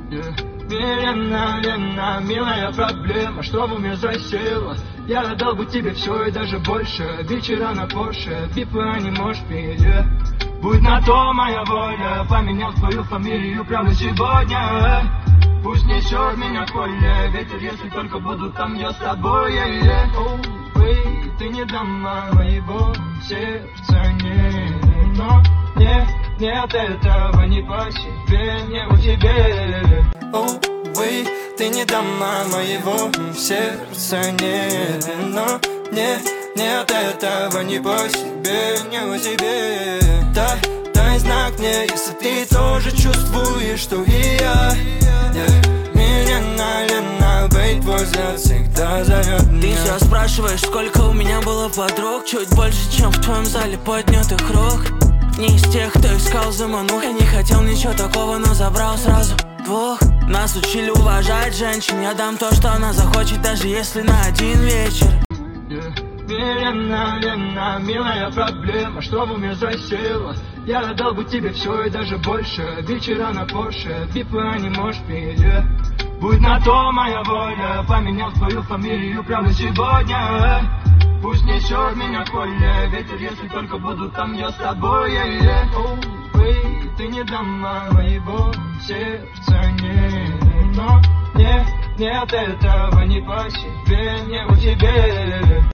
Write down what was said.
Милена, Лена, милая проблема, что в уме засела? Я отдал бы тебе все и даже больше. Вечера на Порше, пипы, а не можешь пить. Будь на то моя воля, поменял твою фамилию прямо сегодня. Пусть несет меня в поле ветер, если только буду там я с тобой. Ты не дама моего сердца, не, но нет, этого не по себе, не у тебе. Ты не дама моего сердца, нет, но нет, этого не по себе, не у тебе. Дай знак мне, если ты тоже чувствуешь, что и я. Меня налена, быть твой взгляд всегда зовет меня. Ты все спрашиваешь, сколько у меня было подруг. Чуть больше, чем в твоем зале поднятых рук. Не из тех, кто искал заманух. Я не хотел ничего такого, но забрал сразу двух. Нас учили уважать женщин. Я дам то, что она захочет, даже если на один вечер. Милена, Лена, милая проблема, что в уме засела? Я отдал бы тебе все и даже больше. Вечера на Порше, пипы, а не можешь пить. Будь на то моя воля, поменял твою фамилию прямо сегодня. Пусть несет меня в поле ветер, если только буду там я с тобой. Ты не дама моего сердца, не, но нет, этого не по себе, не у тебя.